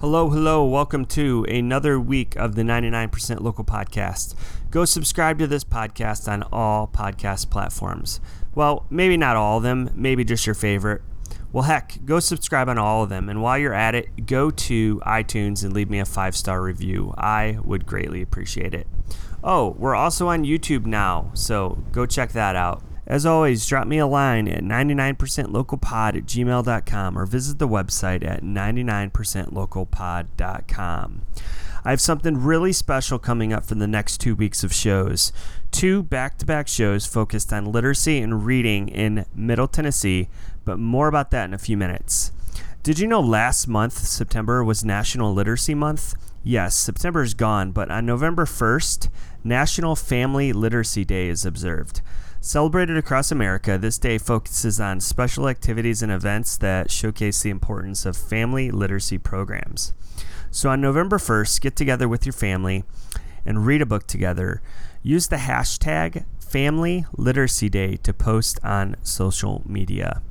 Hello. Welcome to another week of the 99% Local Podcast. Go subscribe to this podcast on all podcast platforms. Well, maybe not all of them, maybe just your favorite. Well, heck, go subscribe on all of them. And while you're at it, go to iTunes and leave me a 5-star review. I would greatly appreciate it. Oh, we're also on YouTube now, so go check that out. As always, drop me a line at 99percentlocalpod@gmail.com or visit the website at 99percentlocalpod.com. I have something really special coming up for the next 2 weeks of shows. 2 back-to-back shows focused on literacy and reading in Middle Tennessee, but more about that in a few minutes. Did you know last month, September, was National Literacy Month? Yes, September is gone, but on November 1st, National Family Literacy Day is observed. Celebrated across America, this day focuses on special activities and events that showcase the importance of family literacy programs. So on November 1st, get together with your family and read a book together. Use the hashtag Family Literacy Day to post on social media.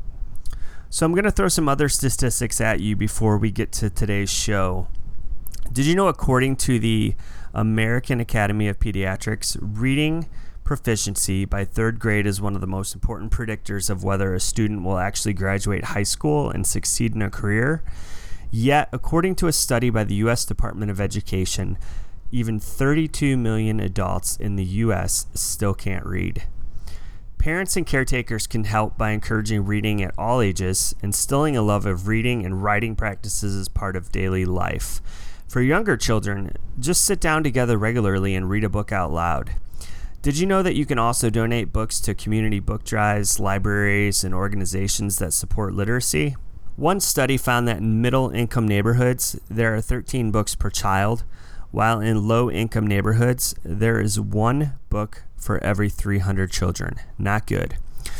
So I'm going to throw some other statistics at you before we get to today's show. Did you know, according to the American Academy of Pediatrics, reading proficiency by 3rd grade is one of the most important predictors of whether a student will actually graduate high school and succeed in a career? Yet, according to a study by the U.S. Department of Education, even 32 million adults in the U.S. still can't read. Parents and caretakers can help by encouraging reading at all ages, instilling a love of reading and writing practices as part of daily life. For younger children, just sit down together regularly and read a book out loud. Did you know that you can also donate books to community book drives, libraries, and organizations that support literacy? One study found that in middle-income neighborhoods, there are 13 books per child, while in low-income neighborhoods, there is 1 book for every 300 children. Not good.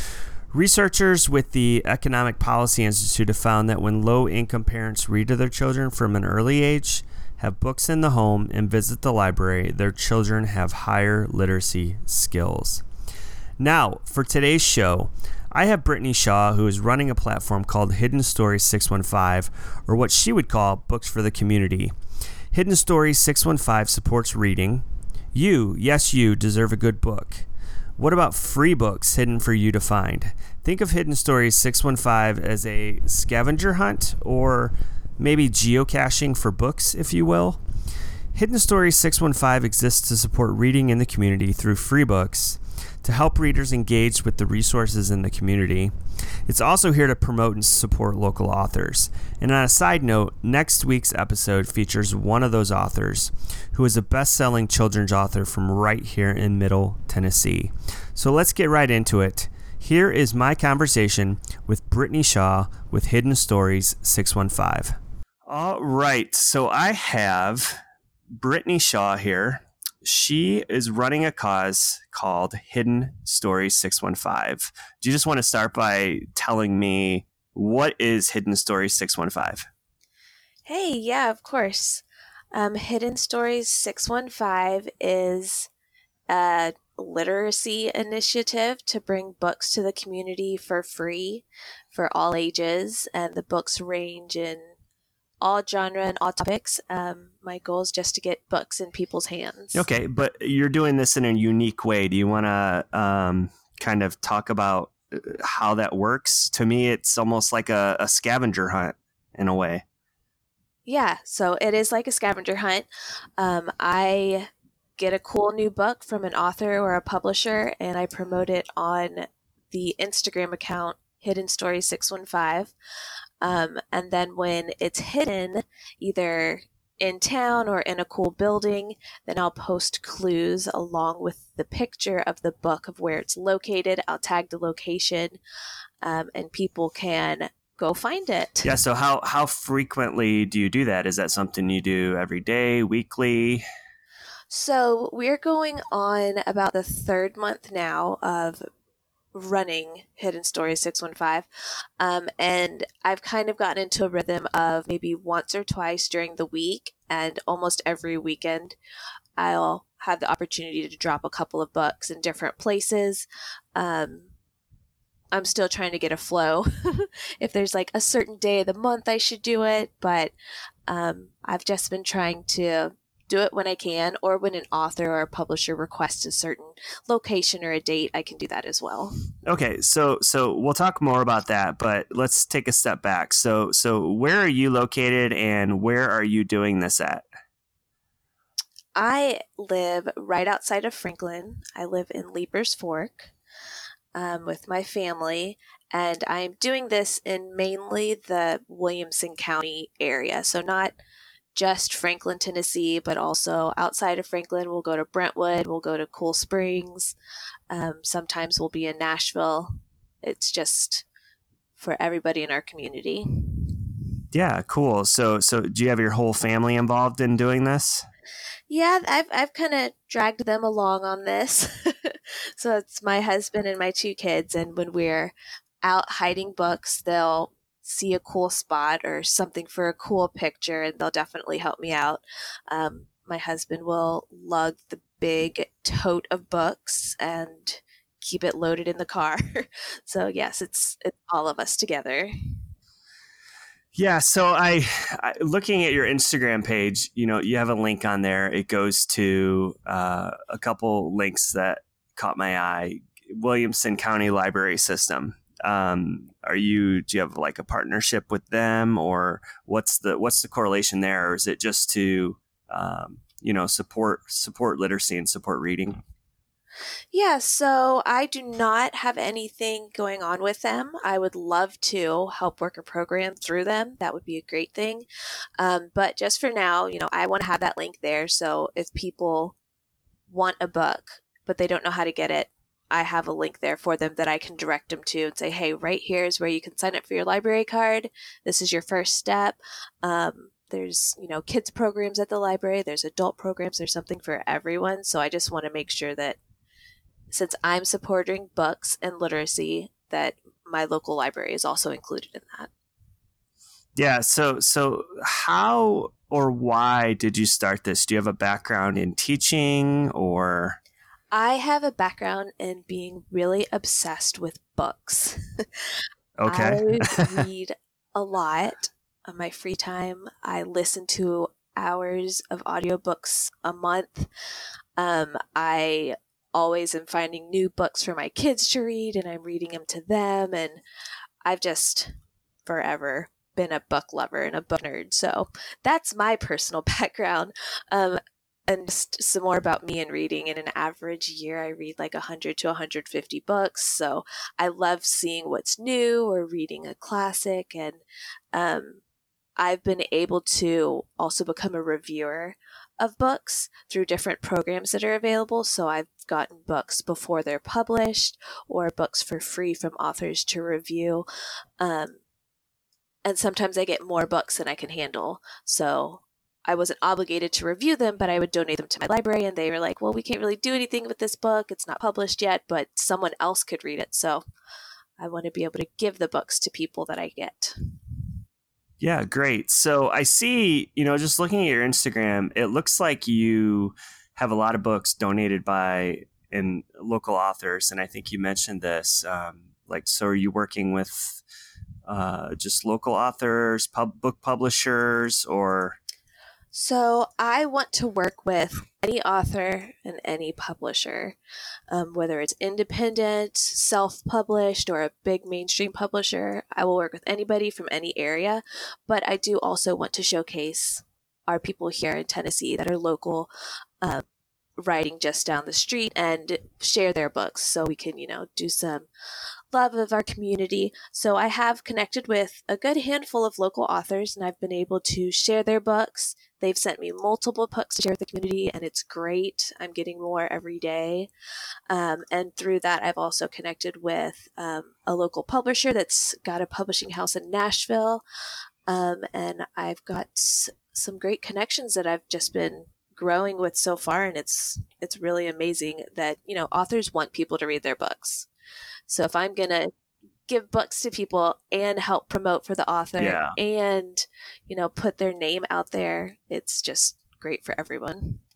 Researchers with the Economic Policy Institute have found that when low-income parents read to their children from an early age, have books in the home, and visit the library, their children have higher literacy skills. Now, for today's show, I have Brittany Shaw, who is running a platform called Hidden Stories 615, or what she would call Books for the Community. Hidden Stories 615 supports reading. You, yes you, deserve a good book. What about free books hidden for you to find? Think of Hidden Stories 615 as a scavenger hunt, or maybe geocaching for books, if you will. Hidden Stories 615 exists to support reading in the community through free books, to help readers engage with the resources in the community. It's also here to promote and support local authors. And on a side note, next week's episode features one of those authors, who is a best-selling children's author from right here in Middle Tennessee. So let's get right into it. Here is my conversation with Brittany Shaw with Hidden Stories 615. All right, so I have Brittany Shaw here. She is running a cause called Hidden Stories 615. Do you just want to start by telling me what is Hidden Stories 615? Hey, yeah, of course. Hidden Stories 615 is a literacy initiative to bring books to the community for free for all ages, and the books range in all genre and all topics. My goal is just to get books in people's hands. Okay, but you're doing this in a unique way. Do you want to kind of talk about how that works? To me, it's almost like a scavenger hunt in a way. Yeah, so it is like a scavenger hunt. I get a cool new book from an author or a publisher, and I promote it on the Instagram account Hidden Stories 615. And then when it's hidden, either in town or in a cool building, then I'll post clues along with the picture of the book of where it's located. I'll tag the location, and people can go find it. Yeah, so how frequently do you do that? Is that something you do every day, weekly? So we're going on about the 3rd month now of running Hidden Stories 615. And I've kind of gotten into a rhythm of maybe once or twice during the week, and almost every weekend I'll have the opportunity to drop a couple of books in different places. I'm still trying to get a flow. If there's like a certain day of the month I should do it, but I've just been trying to do it when I can, or when an author or a publisher requests a certain location or a date, I can do that as well. Okay, so we'll talk more about that, but let's take a step back. So where are you located, and where are you doing this at? I live right outside of Franklin. I live in Leapers Fork with my family, and I'm doing this in mainly the Williamson County area. So not just Franklin, Tennessee, but also outside of Franklin. We'll go to Brentwood, we'll go to Cool Springs. Sometimes we'll be in Nashville. It's just for everybody in our community. Yeah, cool. So do you have your whole family involved in doing this? Yeah, I've kind of dragged them along on this. So it's my husband and my two kids, and when we're out hiding books, they'll see a cool spot or something for a cool picture, and they'll definitely help me out. My husband will lug the big tote of books and keep it loaded in the car. So yes, it's all of us together. Yeah, so looking at your Instagram page, you have a link on there. It goes to a couple links that caught my eye. Williamson County Library System. Do you have like a partnership with them, or what's the correlation there? Or is it just to support literacy and support reading? Yeah, so I do not have anything going on with them. I would love to help work a program through them. That would be a great thing. But just for now, I want to have that link there. So if people want a book, but they don't know how to get it, I have a link there for them that I can direct them to and say, hey, right here is where you can sign up for your library card. This is your first step. There's, kids programs at the library. There's adult programs. There's something for everyone. So I just want to make sure that since I'm supporting books and literacy, that my local library is also included in that. Yeah. So how or why did you start this? Do you have a background in teaching, or? I have a background in being really obsessed with books. Okay. I read a lot on my free time. I listen to hours of audiobooks a month. I always am finding new books for my kids to read, and I'm reading them to them. And I've just forever been a book lover and a book nerd. So that's my personal background. And just some more about me and reading. In an average year, I read like 100 to 150 books. So I love seeing what's new or reading a classic. And I've been able to also become a reviewer of books through different programs that are available. So I've gotten books before they're published, or books for free from authors to review. And sometimes I get more books than I can handle. So I wasn't obligated to review them, but I would donate them to my library, and they were like, well, we can't really do anything with this book. It's not published yet, but someone else could read it. So I want to be able to give the books to people that I get. Yeah, great. So I see, just looking at your Instagram, it looks like you have a lot of books donated by local authors. And I think you mentioned this, so are you working with just local authors, book publishers, or? So I want to work with any author and any publisher, whether it's independent, self-published, or a big mainstream publisher. I will work with anybody from any area, but I do also want to showcase our people here in Tennessee that are local, writing just down the street, and share their books so we can, do some love of our community. So I have connected with a good handful of local authors, and I've been able to share their books. They've sent me multiple books to share with the community, and it's great. I'm getting more every day. And through that, I've also connected with a local publisher that's got a publishing house in Nashville. And I've got some great connections that I've just been growing with so far. And it's really amazing that, authors want people to read their books. So if I'm going to give books to people and help promote for the author, and, put their name out there, it's just great for everyone.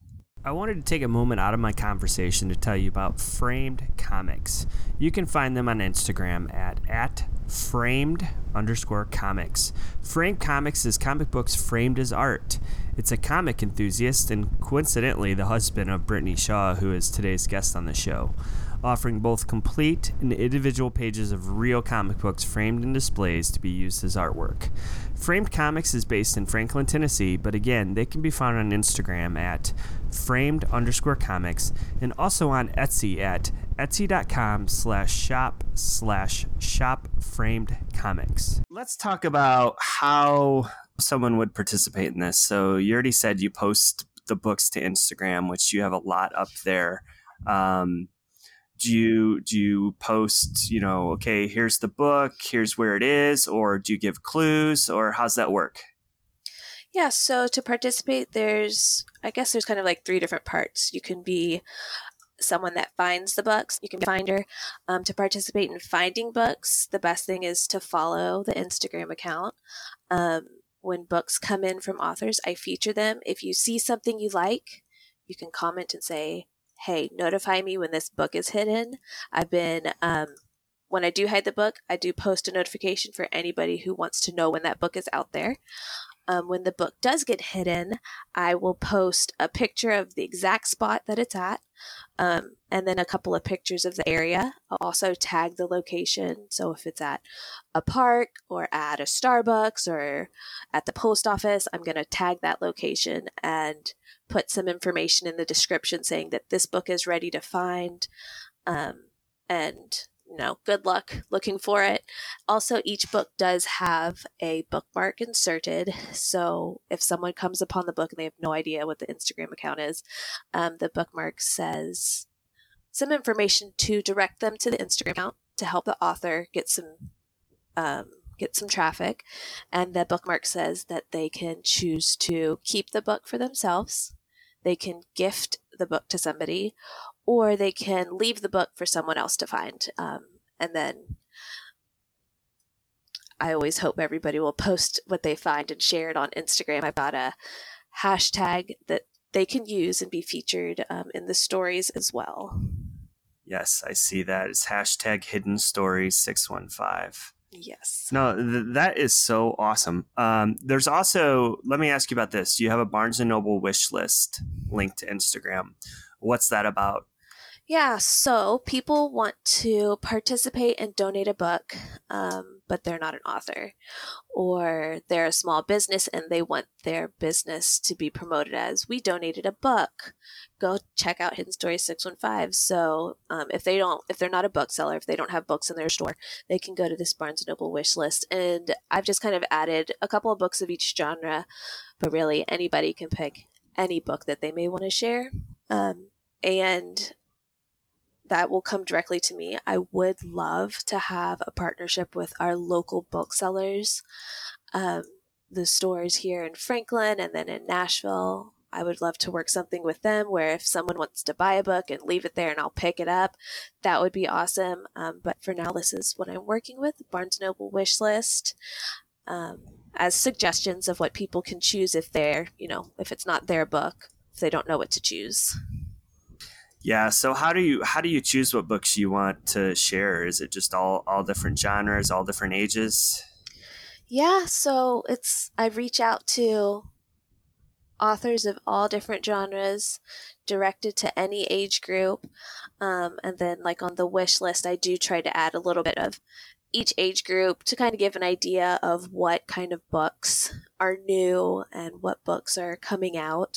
I wanted to take a moment out of my conversation to tell you about Framed Comics. You can find them on Instagram at framed_comics. Framed Comics is comic books framed as art. It's a comic enthusiast and coincidentally the husband of Brittany Shaw, who is today's guest on the show, offering both complete and individual pages of real comic books framed in displays to be used as artwork. Framed Comics is based in Franklin, Tennessee, but again, they can be found on Instagram at framed_comics and also on Etsy at etsy.com/shop/framedcomics. Let's talk about how someone would participate in this. So you already said you post the books to Instagram, which you have a lot up there. Do you post, okay, here's the book, here's where it is, or do you give clues, or how's that work? Yeah, so to participate, there's kind of like 3 different parts. You can be someone that finds the books. You can be a finder. To participate in finding books, the best thing is to follow the Instagram account. When books come in from authors, I feature them. If you see something you like, you can comment and say, hey, notify me when this book is hidden. I've been, when I do hide the book, I do post a notification for anybody who wants to know when that book is out there. When the book does get hidden, I will post a picture of the exact spot that it's at, and then a couple of pictures of the area. I'll also tag the location. So if it's at a park or at a Starbucks or at the post office, I'm going to tag that location and put some information in the description saying that this book is ready to find, and good luck looking for it. Also, each book does have a bookmark inserted. So if someone comes upon the book and they have no idea what the Instagram account is, the bookmark says some information to direct them to the Instagram account to help the author get some traffic. And the bookmark says that they can choose to keep the book for themselves. They can gift the book to somebody, or they can leave the book for someone else to find. And then I always hope everybody will post what they find and share it on Instagram. I've got a hashtag that they can use and be featured in the stories as well. Yes, I see that. It's hashtag hidden stories 615. Yes. No, that is so awesome. There's also, let me ask you about this. You have a Barnes & Noble wish list linked to Instagram. What's that about? Yeah, so people want to participate and donate a book, but they're not an author, or they're a small business and they want their business to be promoted as, we donated a book. Go check out Hidden Stories 615. So if they're not a bookseller, if they don't have books in their store, they can go to this Barnes & Noble wish list. And I've just kind of added a couple of books of each genre, but really anybody can pick any book that they may want to share. And that will come directly to me. I would love to have a partnership with our local booksellers, the stores here in Franklin and then in Nashville. I would love to work something with them where if someone wants to buy a book and leave it there and I'll pick it up, that would be awesome. But for now, this is what I'm working with, Barnes & Noble wish list, as suggestions of what people can choose if they're, if it's not their book, if they don't know what to choose. Yeah. So how do you choose what books you want to share? Is it just all different genres, all different ages? Yeah. So I reach out to authors of all different genres, directed to any age group. And then like on the wish list, I do try to add a little bit of each age group to kind of give an idea of what kind of books are new and what books are coming out.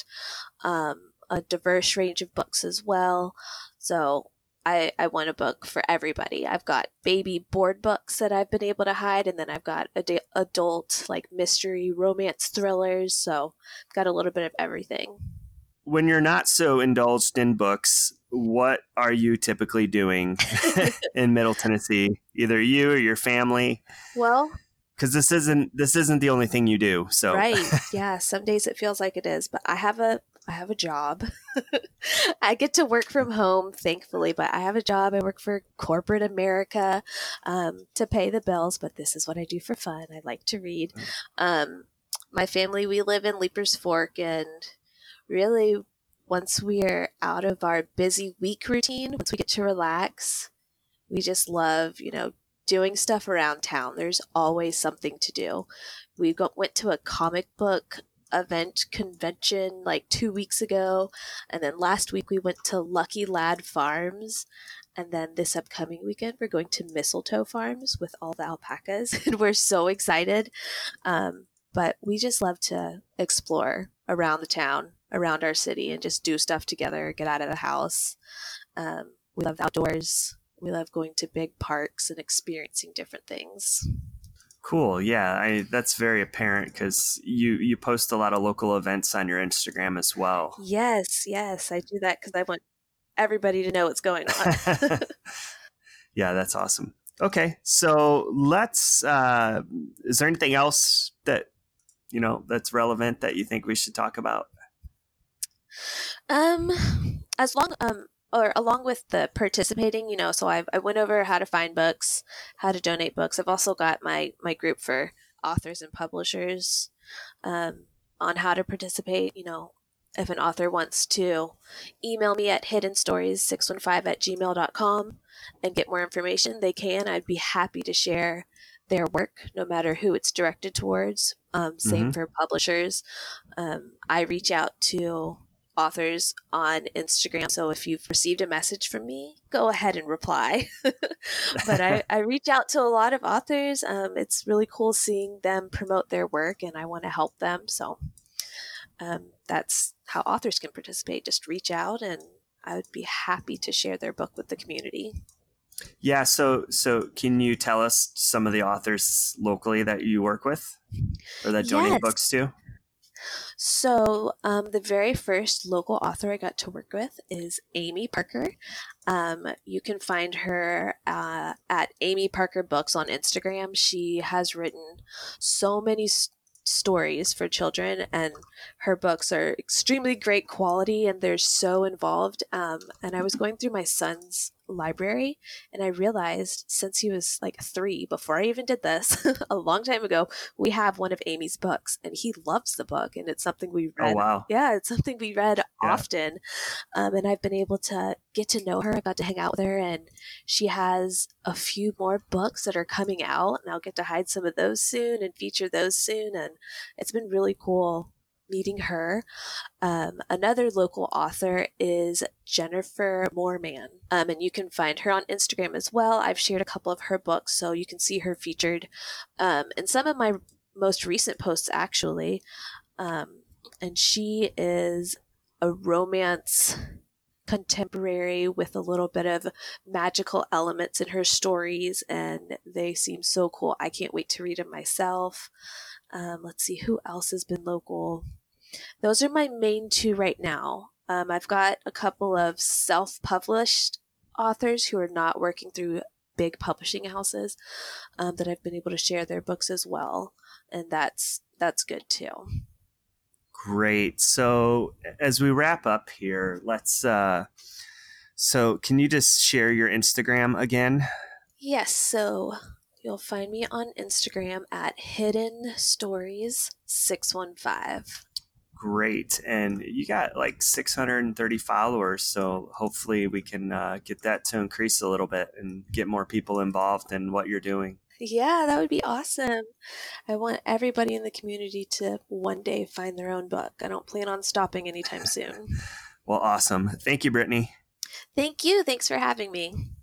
A diverse range of books as well. So I want a book for everybody. I've got baby board books that I've been able to hide, and then I've got adult like mystery romance thrillers. So I've got a little bit of everything. When you're not so indulged in books, what are you typically doing in Middle Tennessee? Either you or your family? Well, because this isn't the only thing you do. So right, yeah. Some days it feels like it is, but I have a job. I get to work from home, thankfully, but I have a job. I work for corporate America to pay the bills, but this is what I do for fun. I like to read. My family, we live in Leapers Fork, and really once we're out of our busy week routine, once we get to relax, we just love, doing stuff around town. There's always something to do. Went to a comic book event convention like 2 weeks ago, and then last week we went to Lucky Lad Farms, and then this upcoming weekend we're going to Mistletoe Farms with all the alpacas, and we're so excited. But we just love to explore around the town, around our city, and just do stuff together, get out of the house. We love the outdoors. We love going to big parks and experiencing different things. Cool. Yeah, that's very apparent because you post a lot of local events on your Instagram as well. Yes, I do that because I want everybody to know what's going on. Yeah, that's awesome. Okay, so let's. Is there anything else that that's relevant that you think we should talk about? Along with the participating, so I went over how to find books, how to donate books. I've also got my group for authors and publishers on how to participate. If an author wants to email me at hiddenstories615@gmail.com and get more information, they can. I'd be happy to share their work, no matter who it's directed towards. Same for publishers. I reach out to authors on Instagram, so if you've received a message from me, go ahead and reply. But I reach out to a lot of authors. It's really cool seeing them promote their work, and I want to help them. So that's how authors can participate. Just reach out, and I would be happy to share their book with the community. Yeah, so can you tell us some of the authors locally that you work with or that donate books to? So the very first local author I got to work with is Amy Parker. You can find her at Amy Parker Books on Instagram. She has written so many stories for children, and her books are extremely great quality, and they're so involved. And I was going through my son's library, and I realized since he was like 3, before I even did this, a long time ago, we have one of Amy's books, and he loves the book, and it's something we read. Oh, wow. Yeah, it's something we read often. And I've been able to get to know her. I got to hang out with her, and she has a few more books that are coming out, and I'll get to hide some of those soon and feature those soon. And it's been really cool meeting her. Another local author is Jennifer Moorman, and you can find her on Instagram as well. I've shared a couple of her books, so you can see her featured in some of my most recent posts, actually. And she is a romance contemporary with a little bit of magical elements in her stories, and they seem so cool. I can't wait to read them myself. Let's see who else has been local. Those are my main 2 right now. I've got a couple of self-published authors who are not working through big publishing houses that I've been able to share their books as well, and that's good too. Great. So as we wrap up here, let's so can you just share your Instagram again? Yes, so you'll find me on Instagram at hiddenstories615. Great. And you got like 630 followers, so hopefully we can get that to increase a little bit and get more people involved in what you're doing. Yeah, that would be awesome. I want everybody in the community to one day find their own book. I don't plan on stopping anytime soon. Well, awesome. Thank you, Brittany. Thank you. Thanks for having me.